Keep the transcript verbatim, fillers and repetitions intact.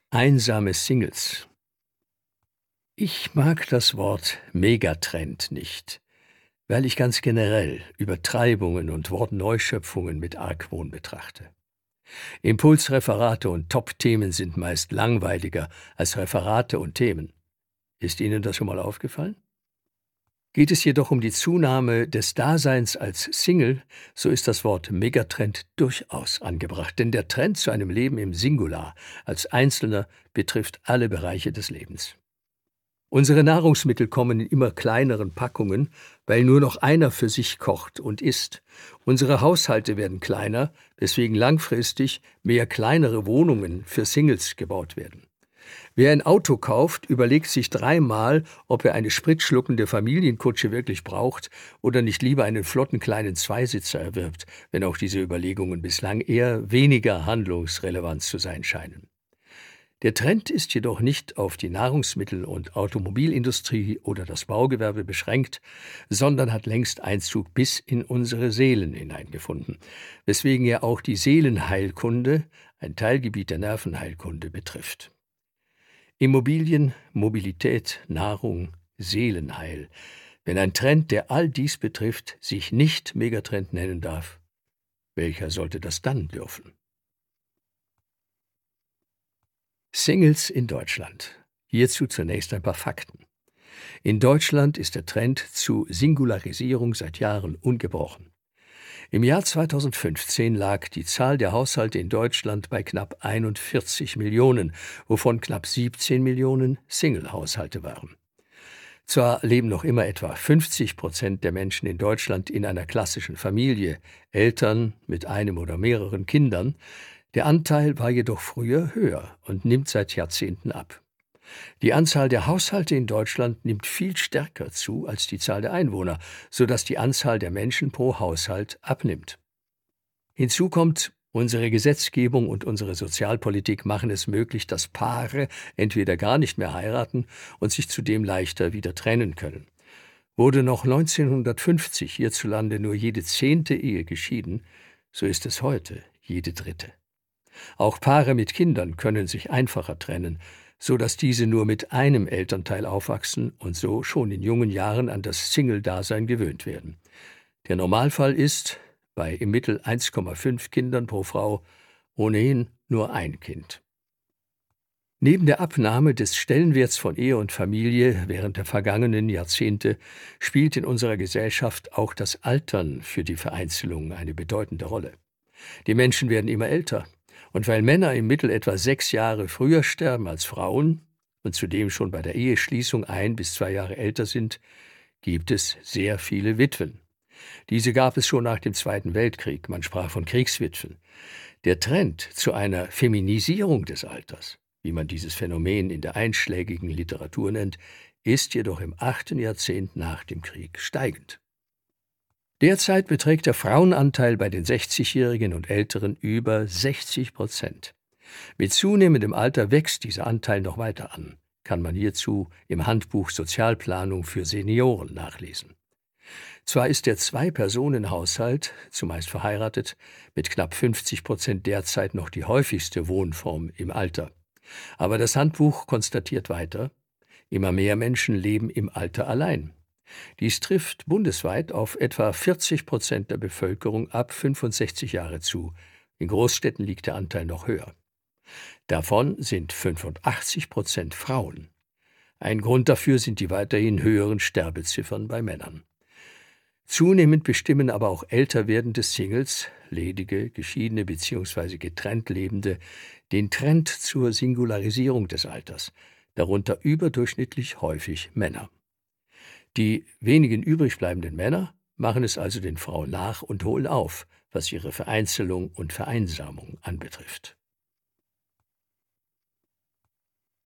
Einsame Singles. Ich mag das Wort Megatrend nicht, weil ich ganz generell Übertreibungen und Wortneuschöpfungen mit Argwohn betrachte. Impulsreferate und Top-Themen sind meist langweiliger als Referate und Themen. Ist Ihnen das schon mal aufgefallen? Geht es jedoch um die Zunahme des Daseins als Single, so ist das Wort Megatrend durchaus angebracht, denn der Trend zu einem Leben im Singular als Einzelner betrifft alle Bereiche des Lebens. Unsere Nahrungsmittel kommen in immer kleineren Packungen, weil nur noch einer für sich kocht und isst. Unsere Haushalte werden kleiner, weswegen langfristig mehr kleinere Wohnungen für Singles gebaut werden. Wer ein Auto kauft, überlegt sich dreimal, ob er eine spritschluckende Familienkutsche wirklich braucht oder nicht lieber einen flotten kleinen Zweisitzer erwirbt, wenn auch diese Überlegungen bislang eher weniger handlungsrelevant zu sein scheinen. Der Trend ist jedoch nicht auf die Nahrungsmittel- und Automobilindustrie oder das Baugewerbe beschränkt, sondern hat längst Einzug bis in unsere Seelen hineingefunden, weswegen er auch die Seelenheilkunde, ein Teilgebiet der Nervenheilkunde, betrifft. Immobilien, Mobilität, Nahrung, Seelenheil. Wenn ein Trend, der all dies betrifft, sich nicht Megatrend nennen darf, welcher sollte das dann dürfen? Singles in Deutschland. Hierzu zunächst ein paar Fakten. In Deutschland ist der Trend zu Singularisierung seit Jahren ungebrochen. Im Jahr zweitausendfünfzehn lag die Zahl der Haushalte in Deutschland bei knapp einundvierzig Millionen, wovon knapp siebzehn Millionen Single-Haushalte waren. Zwar leben noch immer etwa fünfzig Prozent der Menschen in Deutschland in einer klassischen Familie, Eltern mit einem oder mehreren Kindern, der Anteil war jedoch früher höher und nimmt seit Jahrzehnten ab. Die Anzahl der Haushalte in Deutschland nimmt viel stärker zu als die Zahl der Einwohner, sodass die Anzahl der Menschen pro Haushalt abnimmt. Hinzu kommt, unsere Gesetzgebung und unsere Sozialpolitik machen es möglich, dass Paare entweder gar nicht mehr heiraten und sich zudem leichter wieder trennen können. Wurde noch neunzehnhundertfünfzig hierzulande nur jede zehnte Ehe geschieden, so ist es heute jede dritte. Auch Paare mit Kindern können sich einfacher trennen, so dass diese nur mit einem Elternteil aufwachsen und so schon in jungen Jahren an das Single-Dasein gewöhnt werden. Der Normalfall ist, bei im Mittel eins Komma fünf Kindern pro Frau, ohnehin nur ein Kind. Neben der Abnahme des Stellenwerts von Ehe und Familie während der vergangenen Jahrzehnte spielt in unserer Gesellschaft auch das Altern für die Vereinzelung eine bedeutende Rolle. Die Menschen werden immer älter. Und weil Männer im Mittel etwa sechs Jahre früher sterben als Frauen und zudem schon bei der Eheschließung ein bis zwei Jahre älter sind, gibt es sehr viele Witwen. Diese gab es schon nach dem Zweiten Weltkrieg, man sprach von Kriegswitwen. Der Trend zu einer Feminisierung des Alters, wie man dieses Phänomen in der einschlägigen Literatur nennt, ist jedoch im achten Jahrzehnt nach dem Krieg steigend. Derzeit beträgt der Frauenanteil bei den sechzigjährigen und Älteren über sechzig Prozent. Mit zunehmendem Alter wächst dieser Anteil noch weiter an, kann man hierzu im Handbuch Sozialplanung für Senioren nachlesen. Zwar ist der Zwei-Personen-Haushalt, zumeist verheiratet, mit knapp fünfzig Prozent derzeit noch die häufigste Wohnform im Alter. Aber das Handbuch konstatiert weiter, immer mehr Menschen leben im Alter allein. Dies trifft bundesweit auf etwa vierzig Prozent der Bevölkerung ab fünfundsechzig Jahre zu. In Großstädten liegt der Anteil noch höher. Davon sind fünfundachtzig Prozent Frauen. Ein Grund dafür sind die weiterhin höheren Sterbeziffern bei Männern. Zunehmend bestimmen aber auch älter werdende Singles, ledige, geschiedene bzw. getrennt Lebende, den Trend zur Singularisierung des Alters, darunter überdurchschnittlich häufig Männer. Die wenigen übrig bleibenden Männer machen es also den Frauen nach und holen auf, was ihre Vereinzelung und Vereinsamung anbetrifft.